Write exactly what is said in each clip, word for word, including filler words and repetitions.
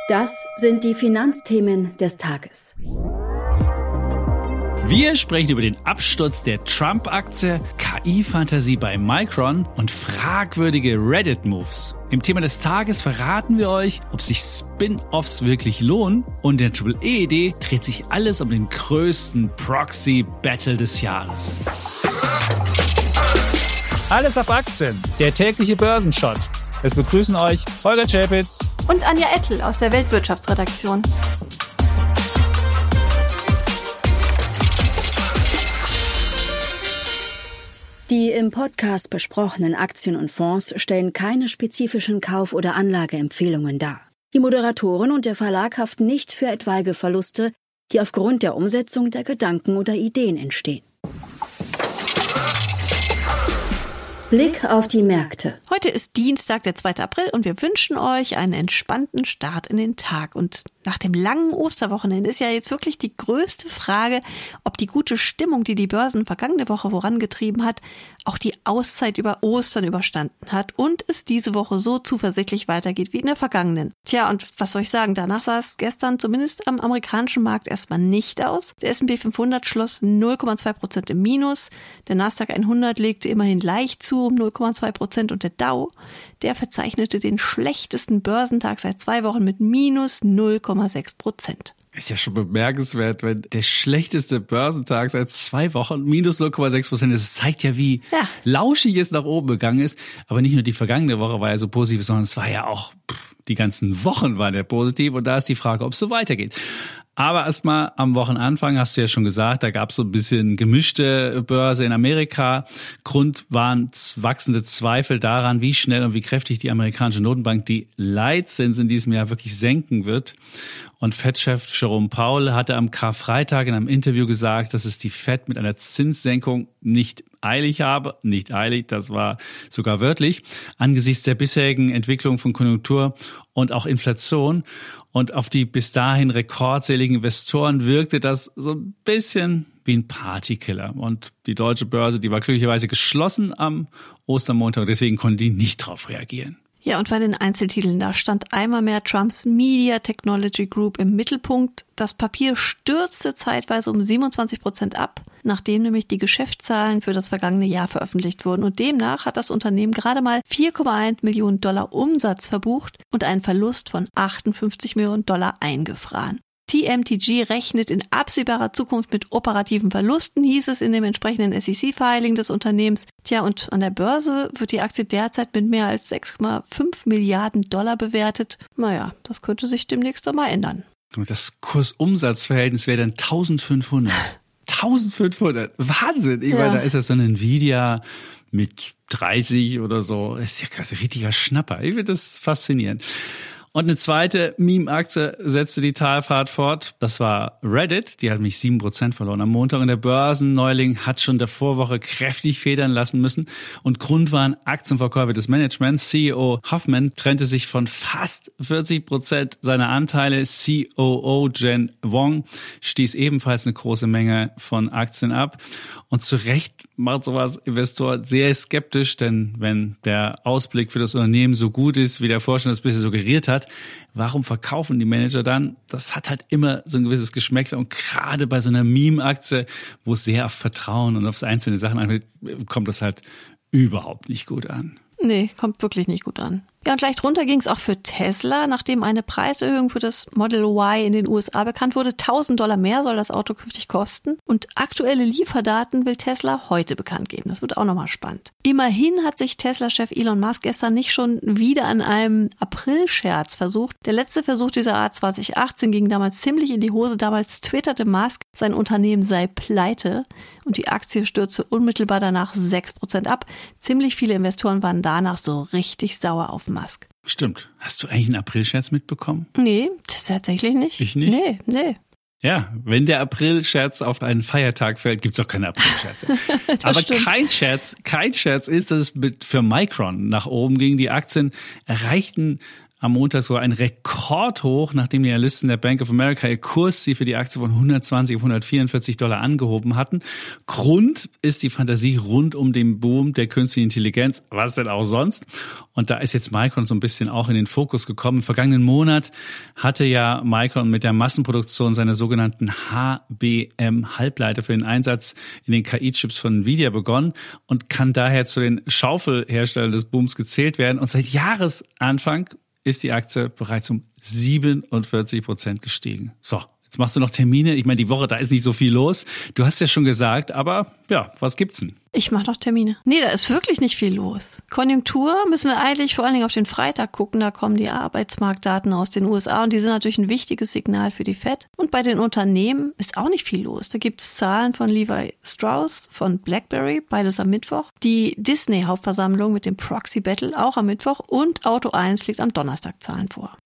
Das sind die Finanzthemen des Tages. Wir sprechen über den Absturz der Trump-Aktie, K I-Fantasie bei Micron und fragwürdige Reddit-Moves. Im Thema des Tages verraten wir euch, ob sich Spin-Offs wirklich lohnen, und in der Triple E D dreht sich alles um den größten Proxy-Battle des Jahres. Alles auf Aktien, der tägliche Börsenshot. Es begrüßen euch Holger Czapitz und Anja Ettel aus der Weltwirtschaftsredaktion. Die im Podcast besprochenen Aktien und Fonds stellen keine spezifischen Kauf- oder Anlageempfehlungen dar. Die Moderatoren und der Verlag haften nicht für etwaige Verluste, die aufgrund der Umsetzung der Gedanken oder Ideen entstehen. Blick auf die Märkte. Heute ist Dienstag, der zweite April, und wir wünschen euch einen entspannten Start in den Tag. Und nach dem langen Osterwochenende ist ja jetzt wirklich die größte Frage, ob die gute Stimmung, die die Börsen vergangene Woche vorangetrieben hat, auch die Auszeit über Ostern überstanden hat und es diese Woche so zuversichtlich weitergeht wie in der vergangenen. Tja, und was soll ich sagen, danach sah es gestern zumindest am amerikanischen Markt erstmal nicht aus. Der S und P fünfhundert schloss null Komma zwei Prozent im Minus, der Nasdaq hundert legte immerhin leicht zu um null Komma zwei Prozent und der Dow, der verzeichnete den schlechtesten Börsentag seit zwei Wochen mit minus null Komma sechs Prozent. Ist ja schon bemerkenswert, wenn der schlechteste Börsentag seit zwei Wochen minus null Komma sechs Prozent ist. Das zeigt ja, wie ja. lauschig es nach oben gegangen ist. Aber nicht nur die vergangene Woche war ja so positiv, sondern es war ja auch, die ganzen Wochen waren ja positiv. Und da ist die Frage, ob es so weitergeht. Aber erstmal am Wochenanfang, hast du ja schon gesagt, da gab es so ein bisschen gemischte Börse in Amerika. Grund waren wachsende Zweifel daran, wie schnell und wie kräftig die amerikanische Notenbank die Leitzins in diesem Jahr wirklich senken wird. Und Fed-Chef Jerome Powell hatte am Karfreitag in einem Interview gesagt, dass es die Fed mit einer Zinssenkung nicht eilig habe. Nicht eilig, das war sogar wörtlich, angesichts der bisherigen Entwicklung von Konjunktur und auch Inflation. Und auf die bis dahin rekordseligen Investoren wirkte das so ein bisschen wie ein Partykiller. Und die deutsche Börse, die war glücklicherweise geschlossen am Ostermontag, deswegen konnten die nicht darauf reagieren. Ja, und bei den Einzeltiteln, da stand einmal mehr Trumps Media Technology Group im Mittelpunkt. Das Papier stürzte zeitweise um siebenundzwanzig Prozent ab, nachdem nämlich die Geschäftszahlen für das vergangene Jahr veröffentlicht wurden. Und demnach hat das Unternehmen gerade mal vier Komma eins Millionen Dollar Umsatz verbucht und einen Verlust von achtundfünfzig Millionen Dollar eingefroren. T M T G rechnet in absehbarer Zukunft mit operativen Verlusten, hieß es in dem entsprechenden S E C-Filing des Unternehmens. Tja, und an der Börse wird die Aktie derzeit mit mehr als sechs Komma fünf Milliarden Dollar bewertet. Naja, das könnte sich demnächst doch mal ändern. Das Kursumsatzverhältnis wäre dann eintausendfünfhundert. eintausendfünfhundert, Wahnsinn! Ich ja. meine, da ist das so ein Nvidia mit dreißig oder so. Das ist ja krass, ein richtiger Schnapper. Ich finde das faszinierend. Und eine zweite Meme-Aktie setzte die Talfahrt fort. Das war Reddit. Die hat mich sieben Prozent verloren am Montag. Und der Börsenneuling hat schon der Vorwoche kräftig federn lassen müssen. Und Grund waren Aktienverkäufe des Managements. C E O Hoffman trennte sich von fast vierzig Prozent seiner Anteile. C O O Jen Wong stieß ebenfalls eine große Menge von Aktien ab. Und zu Recht macht sowas Investor sehr skeptisch, denn wenn der Ausblick für das Unternehmen so gut ist, wie der Vorstand das bisher suggeriert hat, warum verkaufen die Manager dann? Das hat halt immer so ein gewisses Geschmäckle, und gerade bei so einer Meme-Aktie, wo es sehr auf Vertrauen und auf einzelne Sachen angeht, kommt das halt überhaupt nicht gut an. Nee, kommt wirklich nicht gut an. Ja, und leicht runter ging es auch für Tesla, nachdem eine Preiserhöhung für das Model Y in den U S A bekannt wurde. tausend Dollar mehr soll das Auto künftig kosten. Und aktuelle Lieferdaten will Tesla heute bekannt geben. Das wird auch nochmal spannend. Immerhin hat sich Tesla-Chef Elon Musk gestern nicht schon wieder an einem April-Scherz versucht. Der letzte Versuch dieser Art zwanzig achtzehn ging damals ziemlich in die Hose. Damals twitterte Musk, sein Unternehmen sei pleite, und die Aktie stürzte unmittelbar danach sechs Prozent ab. Ziemlich viele Investoren waren danach so richtig sauer auf Musk. Stimmt. Hast du eigentlich einen Aprilscherz mitbekommen? Nee, das tatsächlich nicht. Ich nicht? Nee, nee. Ja, wenn der Aprilscherz auf einen Feiertag fällt, gibt's auch keine Aprilscherze. Aber stimmt. kein Scherz, kein Scherz ist, dass es mit, für Micron nach oben ging. Die Aktien erreichten am Montag so ein Rekordhoch, nachdem die Analysten der Bank of America ihr Kursziel für die Aktie von hundertzwanzig auf hundertvierundvierzig Dollar angehoben hatten. Grund ist die Fantasie rund um den Boom der künstlichen Intelligenz. Was denn auch sonst? Und da ist jetzt Micron so ein bisschen auch in den Fokus gekommen. Im vergangenen Monat hatte ja Micron mit der Massenproduktion seiner sogenannten H B M-Halbleiter für den Einsatz in den K I-Chips von Nvidia begonnen und kann daher zu den Schaufelherstellern des Booms gezählt werden. Und seit Jahresanfang ist die Aktie bereits um siebenundvierzig Prozent gestiegen. So, jetzt machst du noch Termine. Ich meine, die Woche, da ist nicht so viel los. Du hast ja schon gesagt, aber ja, was gibt's denn? Ich mache noch Termine. Nee, da ist wirklich nicht viel los. Konjunktur müssen wir eigentlich vor allen Dingen auf den Freitag gucken. Da kommen die Arbeitsmarktdaten aus den U S A und die sind natürlich ein wichtiges Signal für die Fed. Und bei den Unternehmen ist auch nicht viel los. Da gibt's Zahlen von Levi Strauss, von BlackBerry, beides am Mittwoch. Die Disney-Hauptversammlung mit dem Proxy Battle auch am Mittwoch und Auto eins legt am Donnerstag Zahlen vor.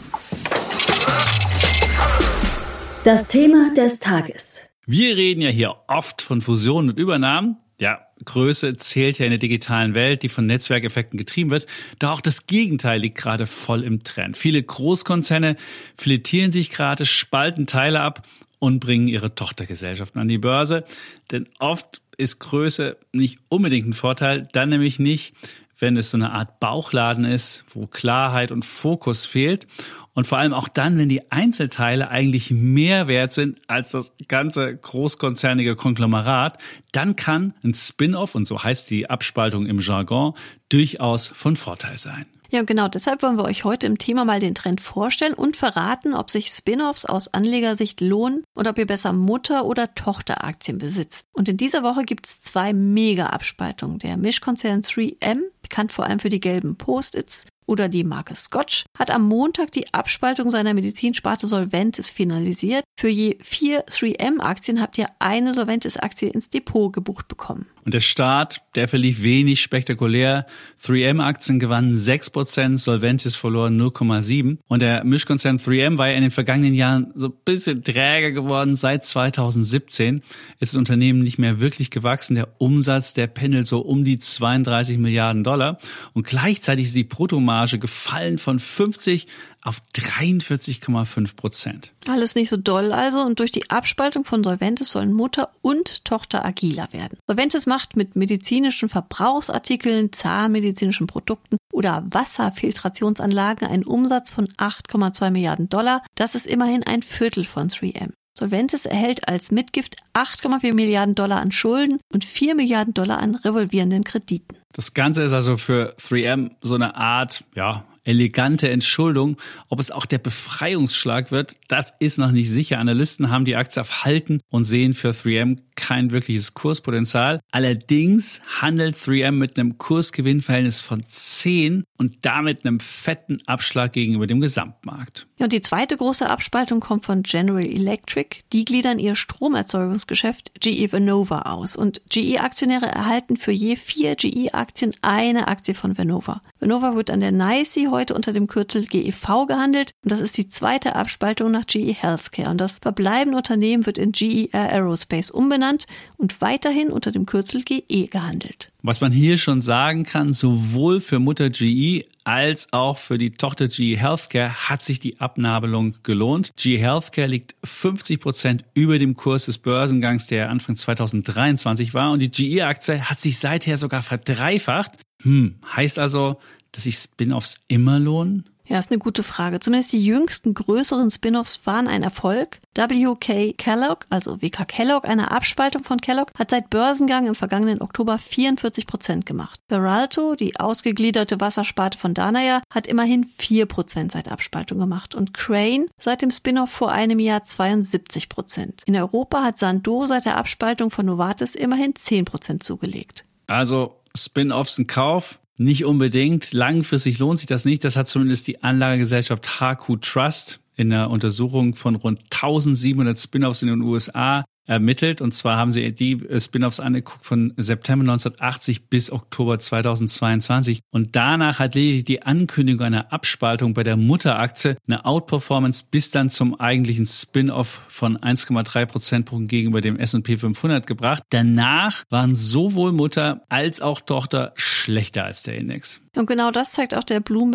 Das Thema des Tages. Wir reden ja hier oft von Fusionen und Übernahmen. Ja, Größe zählt ja in der digitalen Welt, die von Netzwerkeffekten getrieben wird. Doch auch das Gegenteil liegt gerade voll im Trend. Viele Großkonzerne filetieren sich gerade, spalten Teile ab und bringen ihre Tochtergesellschaften an die Börse. Denn oft ist Größe nicht unbedingt ein Vorteil, dann nämlich nicht, wenn es so eine Art Bauchladen ist, wo Klarheit und Fokus fehlt. Und vor allem auch dann, wenn die Einzelteile eigentlich mehr wert sind als das ganze großkonzernige Konglomerat, dann kann ein Spin-off, und so heißt die Abspaltung im Jargon, durchaus von Vorteil sein. Ja, genau. Deshalb wollen wir euch heute im Thema mal den Trend vorstellen und verraten, ob sich Spin-offs aus Anlegersicht lohnen und ob ihr besser Mutter- oder Tochteraktien besitzt. Und in dieser Woche gibt es zwei Mega-Abspaltungen. Der Mischkonzern drei M, bekannt vor allem für die gelben Post-its, oder die Marke Scotch, hat am Montag die Abspaltung seiner Medizinsparte Solventis finalisiert. Für je vier drei M-Aktien habt ihr eine Solventis-Aktie ins Depot gebucht bekommen. Und der Start, der verlief wenig spektakulär. drei M-Aktien gewannen sechs Prozent, Solventis verlor null Komma sieben. Und der Mischkonzern drei M war ja in den vergangenen Jahren so ein bisschen träger geworden. Seit zweitausendsiebzehn ist das Unternehmen nicht mehr wirklich gewachsen. Der Umsatz, der pendelt so um die zweiunddreißig Milliarden Dollar. Und gleichzeitig ist die Bruttomarge gefallen von fünfzig auf dreiundvierzig Komma fünf Prozent. Alles nicht so doll also, und durch die Abspaltung von Solventis sollen Mutter und Tochter agiler werden. Solventis macht mit medizinischen Verbrauchsartikeln, zahnmedizinischen Produkten oder Wasserfiltrationsanlagen einen Umsatz von acht Komma zwei Milliarden Dollar. Das ist immerhin ein Viertel von drei M. Solventis erhält als Mitgift acht Komma vier Milliarden Dollar an Schulden und vier Milliarden Dollar an revolvierenden Krediten. Das Ganze ist also für drei M so eine Art, ja, elegante Entschuldung. Ob es auch der Befreiungsschlag wird, das ist noch nicht sicher. Analysten haben die Aktie auf Halten und sehen für drei M kein wirkliches Kurspotenzial. Allerdings handelt drei M mit einem Kursgewinnverhältnis von zehn und damit einem fetten Abschlag gegenüber dem Gesamtmarkt. Ja, und die zweite große Abspaltung kommt von General Electric. Die gliedern ihr Stromerzeugungsgeschäft G E Vernova aus. Und G E-Aktionäre erhalten für je vier G E-Aktien eine Aktie von Vernova. Vernova wird an der N Y S E heute unter dem Kürzel G E V gehandelt. Und das ist die zweite Abspaltung nach G E Healthcare. Und das verbleibende Unternehmen wird in G E Aerospace umbenannt und weiterhin unter dem Kürzel G E gehandelt. Was man hier schon sagen kann, sowohl für Mutter G E als auch für die Tochter G E Healthcare hat sich die Abnabelung gelohnt. G E Healthcare liegt fünfzig Prozent über dem Kurs des Börsengangs, der Anfang zweitausenddreiundzwanzig war. Und die G E-Aktie hat sich seither sogar verdreifacht. Hm, heißt also, dass sich Spin-offs immer lohnen? Ja, ist eine gute Frage. Zumindest die jüngsten größeren Spin-offs waren ein Erfolg. W K Kellogg, also W K Kellogg, eine Abspaltung von Kellogg, hat seit Börsengang im vergangenen Oktober vierundvierzig Prozent gemacht. Veralto, die ausgegliederte Wassersparte von Danaher, hat immerhin vier Prozent seit Abspaltung gemacht. Und Crane seit dem Spin-off vor einem Jahr zweiundsiebzig Prozent. In Europa hat Sandoz seit der Abspaltung von Novartis immerhin zehn Prozent zugelegt. Also Spin-offs ein Kauf? Nicht unbedingt. Langfristig lohnt sich das nicht. Das hat zumindest die Anlagegesellschaft H Q Trust in einer Untersuchung von rund eintausendsiebenhundert Spin-offs in den U S A ermittelt. Und zwar haben sie die Spin-offs angeguckt von September neunzehnhundertachtzig bis Oktober zweitausendzweiundzwanzig. Und danach hat lediglich die Ankündigung einer Abspaltung bei der Mutteraktie eine Outperformance bis dann zum eigentlichen Spin-off von eins Komma drei Prozentpunkten gegenüber dem S und P fünfhundert gebracht. Danach waren sowohl Mutter als auch Tochter schlechter als der Index. Und genau das zeigt auch der Bloomberg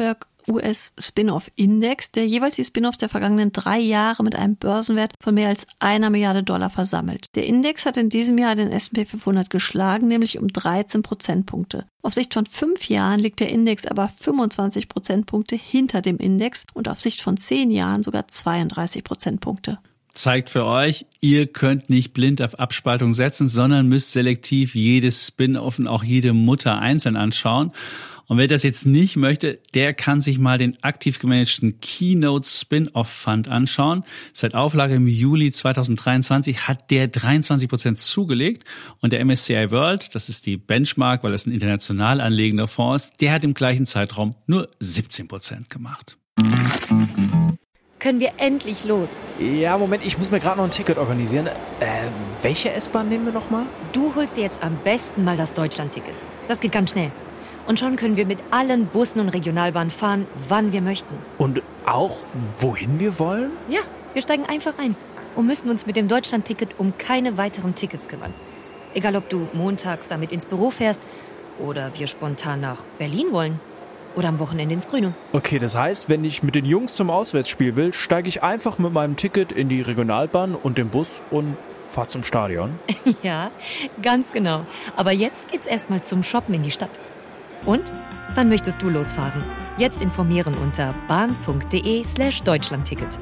U S-Spin-off-Index, der jeweils die Spin-offs der vergangenen drei Jahre mit einem Börsenwert von mehr als einer Milliarde Dollar versammelt. Der Index hat in diesem Jahr den S und P fünfhundert geschlagen, nämlich um dreizehn Prozentpunkte. Auf Sicht von fünf Jahren liegt der Index aber fünfundzwanzig Prozentpunkte hinter dem Index und auf Sicht von zehn Jahren sogar zweiunddreißig Prozentpunkte. Zeigt für euch, ihr könnt nicht blind auf Abspaltung setzen, sondern müsst selektiv jedes Spin-off und auch jede Mutter einzeln anschauen. Und wer das jetzt nicht möchte, der kann sich mal den aktiv gemanagten Keynote Spin-off Fund anschauen. Seit Auflage im Juli zweitausenddreiundzwanzig hat der dreiundzwanzig Prozent zugelegt und der M S C I World, das ist die Benchmark, weil es ein international anlegender Fonds ist, der hat im gleichen Zeitraum nur siebzehn Prozent gemacht. Können wir endlich los? Ja, Moment, ich muss mir gerade noch ein Ticket organisieren. Äh, welche S-Bahn nehmen wir nochmal? Du holst dir jetzt am besten mal das Deutschland-Ticket. Das geht ganz schnell. Und schon können wir mit allen Bussen und Regionalbahnen fahren, wann wir möchten. Und auch, wohin wir wollen? Ja, wir steigen einfach ein und müssen uns mit dem Deutschland-Ticket um keine weiteren Tickets kümmern. Egal, ob du montags damit ins Büro fährst oder wir spontan nach Berlin wollen. Oder am Wochenende ins Grüne. Okay, das heißt, wenn ich mit den Jungs zum Auswärtsspiel will, steige ich einfach mit meinem Ticket in die Regionalbahn und den Bus und fahre zum Stadion. Ja, ganz genau. Aber jetzt geht's erstmal zum Shoppen in die Stadt. Und? Wann möchtest du losfahren? Jetzt informieren unter bahn.de slash Deutschlandticket.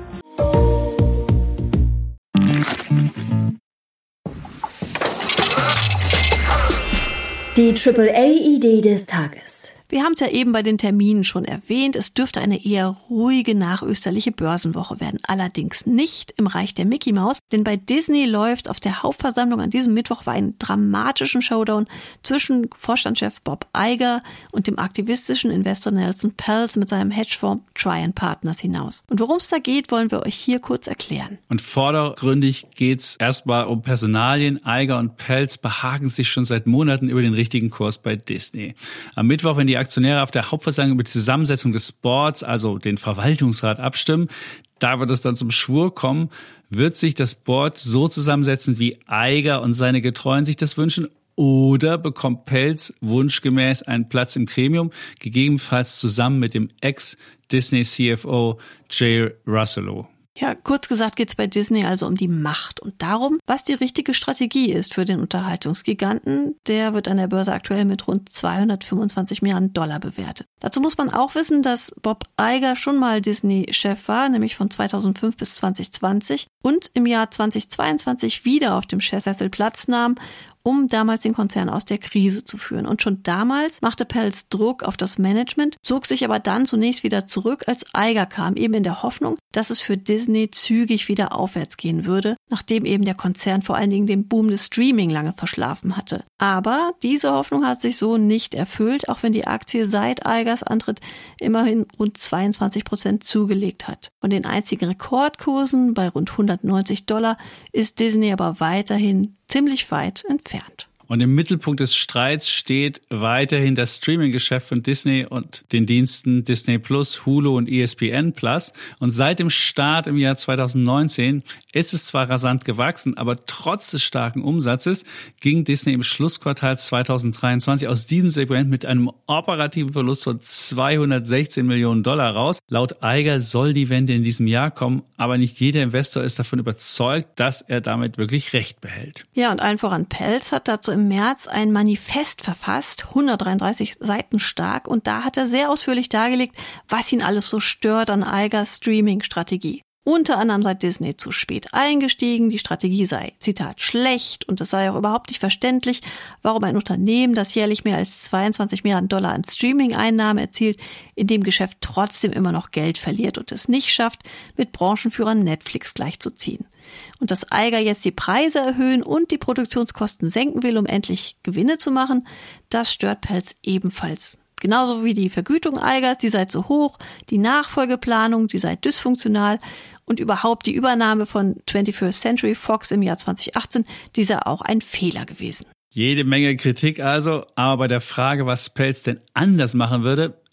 Die Triple A-Idee des Tages. Wir haben es ja eben bei den Terminen schon erwähnt, es dürfte eine eher ruhige nachösterliche Börsenwoche werden. Allerdings nicht im Reich der Mickey Maus, denn bei Disney läuft auf der Hauptversammlung an diesem Mittwoch für einen dramatischen Showdown zwischen Vorstandschef Bob Iger und dem aktivistischen Investor Nelson Peltz mit seinem Hedgefonds Trian Partners hinaus. Und worum es da geht, wollen wir euch hier kurz erklären. Und vordergründig geht's erstmal um Personalien. Iger und Peltz behaken sich schon seit Monaten über den richtigen Kurs bei Disney. Am Mittwoch, wenn die Aktionäre auf der Hauptversammlung über die Zusammensetzung des Boards, also den Verwaltungsrat, abstimmen, da wird es dann zum Schwur kommen, wird sich das Board so zusammensetzen, wie Iger und seine Getreuen sich das wünschen, oder bekommt Peltz wunschgemäß einen Platz im Gremium, gegebenenfalls zusammen mit dem Ex-Disney-C F O Jay Russello. Ja, kurz gesagt geht es bei Disney also um die Macht und darum, was die richtige Strategie ist für den Unterhaltungsgiganten. Der wird an der Börse aktuell mit rund zweihundertfünfundzwanzig Milliarden Dollar bewertet. Dazu muss man auch wissen, dass Bob Iger schon mal Disney-Chef war, nämlich von zweitausendfünf bis zweitausendzwanzig und im Jahr zweitausendzweiundzwanzig wieder auf dem Chefsessel Platz nahm, um damals den Konzern aus der Krise zu führen. Und schon damals machte Peltz Druck auf das Management, zog sich aber dann zunächst wieder zurück, als Iger kam, eben in der Hoffnung, dass es für Disney zügig wieder aufwärts gehen würde, nachdem eben der Konzern vor allen Dingen den Boom des Streaming lange verschlafen hatte. Aber diese Hoffnung hat sich so nicht erfüllt, auch wenn die Aktie seit Igers Antritt immerhin rund zweiundzwanzig Prozent zugelegt hat. Von den einzigen Rekordkursen bei rund hundertneunzig Dollar ist Disney aber weiterhin ziemlich weit entfernt. Und im Mittelpunkt des Streits steht weiterhin das Streaming-Geschäft von Disney und den Diensten Disney Plus, Hulu und E S P N Plus. Und seit dem Start im Jahr zweitausendneunzehn ist es zwar rasant gewachsen, aber trotz des starken Umsatzes ging Disney im Schlussquartal zweitausenddreiundzwanzig aus diesem Segment mit einem operativen Verlust von zweihundertsechzehn Millionen Dollar raus. Laut Iger soll die Wende in diesem Jahr kommen, aber nicht jeder Investor ist davon überzeugt, dass er damit wirklich recht behält. Ja, und allen voran Peltz hat dazu im März ein Manifest verfasst, hundertdreiunddreißig Seiten stark, und da hat er sehr ausführlich dargelegt, was ihn alles so stört an Igers Streaming-Strategie. Unter anderem sei Disney zu spät eingestiegen, die Strategie sei, Zitat, schlecht und es sei auch überhaupt nicht verständlich, warum ein Unternehmen, das jährlich mehr als zweiundzwanzig Milliarden Dollar an Streaming-Einnahmen erzielt, in dem Geschäft trotzdem immer noch Geld verliert und es nicht schafft, mit Branchenführern Netflix gleichzuziehen. Und dass Iger jetzt die Preise erhöhen und die Produktionskosten senken will, um endlich Gewinne zu machen, das stört Peltz ebenfalls. Genauso wie die Vergütung Igers, die sei zu hoch, die Nachfolgeplanung, die sei dysfunktional und überhaupt die Übernahme von twenty-first Century Fox im Jahr zweitausendachtzehn, die sei auch ein Fehler gewesen. Jede Menge Kritik also, aber bei der Frage, was Peltz denn anders machen würde,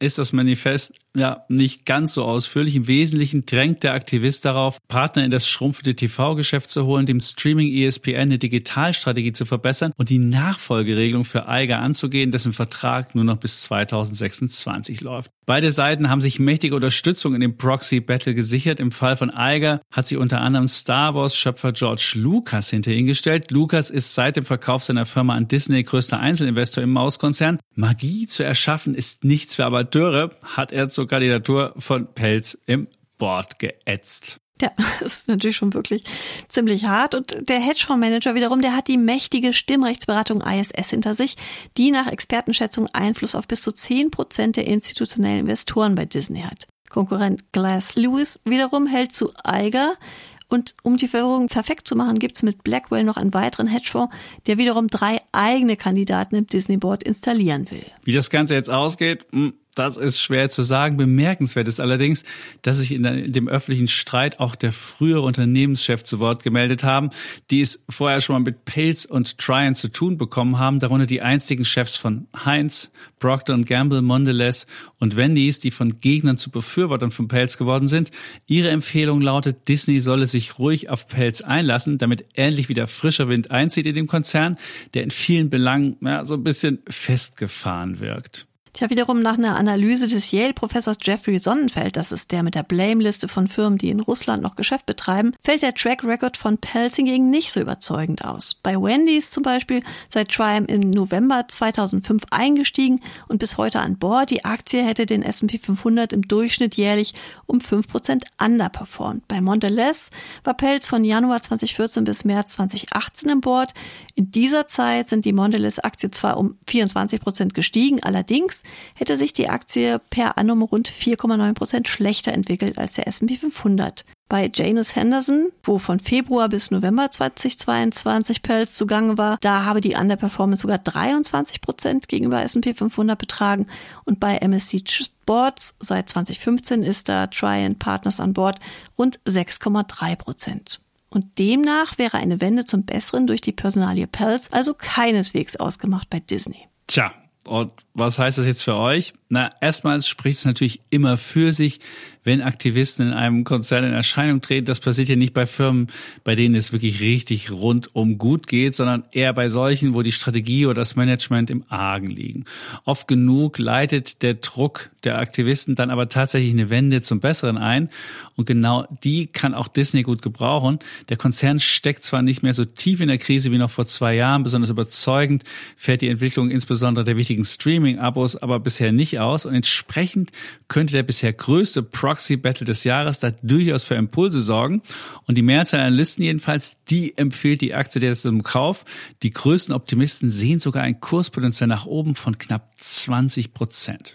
ist das Manifest ja nicht ganz so ausführlich. Im Wesentlichen drängt der Aktivist darauf, Partner in das schrumpfende T V-Geschäft zu holen, dem Streaming E S P N eine Digitalstrategie zu verbessern und die Nachfolgeregelung für Iger anzugehen, dessen Vertrag nur noch bis zweitausendsechsundzwanzig läuft. Beide Seiten haben sich mächtige Unterstützung in dem Proxy-Battle gesichert. Im Fall von Iger hat sich unter anderem Star Wars-Schöpfer George Lucas hinter ihn gestellt. Lucas ist seit dem Verkauf seiner Firma an Disney größter Einzelinvestor im Mauskonzern. Magie zu erschaffen ist nichts für Amateure, hat er zur Kandidatur von Peltz im Board geätzt. Ja, das ist natürlich schon wirklich ziemlich hart. Und der Hedgefondsmanager wiederum, der hat die mächtige Stimmrechtsberatung I S S hinter sich, die nach Expertenschätzung Einfluss auf bis zu zehn Prozent der institutionellen Investoren bei Disney hat. Konkurrent Glass Lewis wiederum hält zu Iger. Und um die Verwirrung perfekt zu machen, gibt es mit Blackwell noch einen weiteren Hedgefonds, der wiederum drei eigene Kandidaten im Disney-Board installieren will. Wie das Ganze jetzt ausgeht, das ist schwer zu sagen. Bemerkenswert ist allerdings, dass sich in dem öffentlichen Streit auch der frühere Unternehmenschef zu Wort gemeldet haben, die es vorher schon mal mit Peltz und Trian zu tun bekommen haben, darunter die einstigen Chefs von Heinz, Procter und Gamble, Mondelez und Wendy's, die von Gegnern zu Befürwortern von Peltz geworden sind. Ihre Empfehlung lautet, Disney solle sich ruhig auf Peltz einlassen, damit endlich wieder frischer Wind einzieht in dem Konzern, der in vielen Belangen ja, so ein bisschen festgefahren wirkt. Tja, wiederum nach einer Analyse des Yale-Professors Jeffrey Sonnenfeld, das ist der mit der Blame-Liste von Firmen, die in Russland noch Geschäft betreiben, fällt der Track-Record von Peltz hingegen nicht so überzeugend aus. Bei Wendy's zum Beispiel sei Triumph im November zweitausendfünf eingestiegen und bis heute an Bord. Die Aktie hätte den S und P fünfhundert im Durchschnitt jährlich um fünf Prozent underperformt. Bei Mondelez war Peltz von Januar zweitausendvierzehn bis März zweitausendachtzehn an Bord. In dieser Zeit sind die Mondelez-Aktie zwar um vierundzwanzig Prozent gestiegen, allerdings hätte sich die Aktie per annum rund vier Komma neun Prozent schlechter entwickelt als der S und P fünfhundert. Bei Janus Henderson, wo von Februar bis November zweitausendzweiundzwanzig Peltz zugange war, da habe die Underperformance sogar dreiundzwanzig Prozent gegenüber S und P fünfhundert betragen. Und bei M S C Sports seit zweitausendfünfzehn ist da Trian Partners an Bord rund sechs Komma drei Prozent. Und demnach wäre eine Wende zum Besseren durch die Personalie Peltz also keineswegs ausgemacht bei Disney. Tja. Und was heißt das jetzt für euch? Na, erstmals spricht es natürlich immer für sich, wenn Aktivisten in einem Konzern in Erscheinung treten. Das passiert ja nicht bei Firmen, bei denen es wirklich richtig rundum gut geht, sondern eher bei solchen, wo die Strategie oder das Management im Argen liegen. Oft genug leitet der Druck der Aktivisten dann aber tatsächlich eine Wende zum Besseren ein. Und genau die kann auch Disney gut gebrauchen. Der Konzern steckt zwar nicht mehr so tief in der Krise wie noch vor zwei Jahren, besonders überzeugend fährt die Entwicklung insbesondere der wichtigen Streaming-Abos aber bisher nicht aus. Und entsprechend könnte der bisher größte Proxy-Battle des Jahres da durchaus für Impulse sorgen. Und die Mehrzahl der Analysten jedenfalls, die empfiehlt die Aktie derzeit zum Kauf. Die größten Optimisten sehen sogar ein Kurspotenzial nach oben von knapp zwanzig Prozent.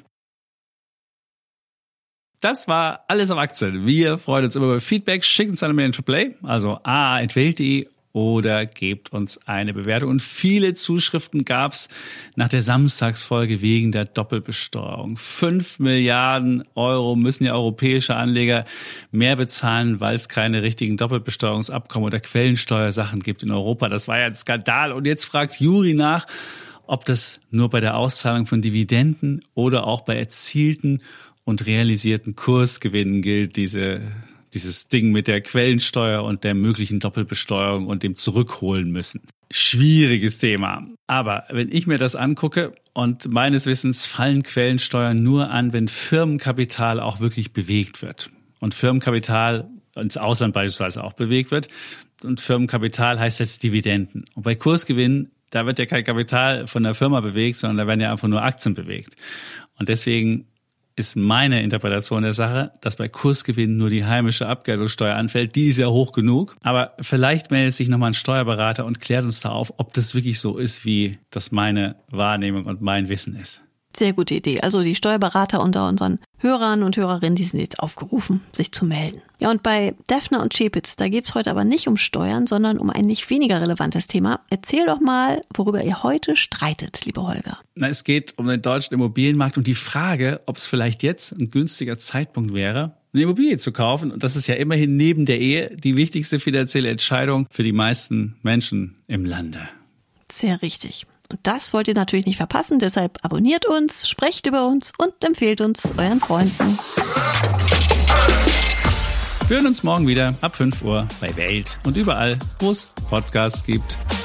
Das war alles auf Aktien. Wir freuen uns immer über Feedback. Schickt uns eine Mail in Play, also a a punkt welt punkt de oder gebt uns eine Bewertung. Und viele Zuschriften gab es nach der Samstagsfolge wegen der Doppelbesteuerung. Fünf Milliarden Euro müssen ja europäische Anleger mehr bezahlen, weil es keine richtigen Doppelbesteuerungsabkommen oder Quellensteuersachen gibt in Europa. Das war ja ein Skandal. Und jetzt fragt Juri nach, ob das nur bei der Auszahlung von Dividenden oder auch bei erzielten und realisierten Kursgewinnen gilt, diese dieses Ding mit der Quellensteuer und der möglichen Doppelbesteuerung und dem Zurückholen müssen. Schwieriges Thema. Aber wenn ich mir das angucke, und meines Wissens fallen Quellensteuern nur an, wenn Firmenkapital auch wirklich bewegt wird. Und Firmenkapital ins Ausland beispielsweise auch bewegt wird. Und Firmenkapital heißt jetzt Dividenden. Und bei Kursgewinnen, da wird ja kein Kapital von der Firma bewegt, sondern da werden ja einfach nur Aktien bewegt. Und deswegen ist meine Interpretation der Sache, dass bei Kursgewinnen nur die heimische Abgeltungssteuer anfällt. Die ist ja hoch genug. Aber vielleicht meldet sich nochmal ein Steuerberater und klärt uns da auf, ob das wirklich so ist, wie das meine Wahrnehmung und mein Wissen ist. Sehr gute Idee. Also die Steuerberater unter unseren Hörern und Hörerinnen, die sind jetzt aufgerufen, sich zu melden. Ja, und bei Defner und Chepitz, da geht's heute aber nicht um Steuern, sondern um ein nicht weniger relevantes Thema. Erzähl doch mal, worüber ihr heute streitet, lieber Holger. Na, es geht um den deutschen Immobilienmarkt und die Frage, ob es vielleicht jetzt ein günstiger Zeitpunkt wäre, eine Immobilie zu kaufen. Und das ist ja immerhin neben der Ehe die wichtigste finanzielle Entscheidung für die meisten Menschen im Lande. Sehr richtig. Und das wollt ihr natürlich nicht verpassen, deshalb abonniert uns, sprecht über uns und empfehlt uns euren Freunden. Wir hören uns morgen wieder ab fünf Uhr bei Welt und überall, wo es Podcasts gibt.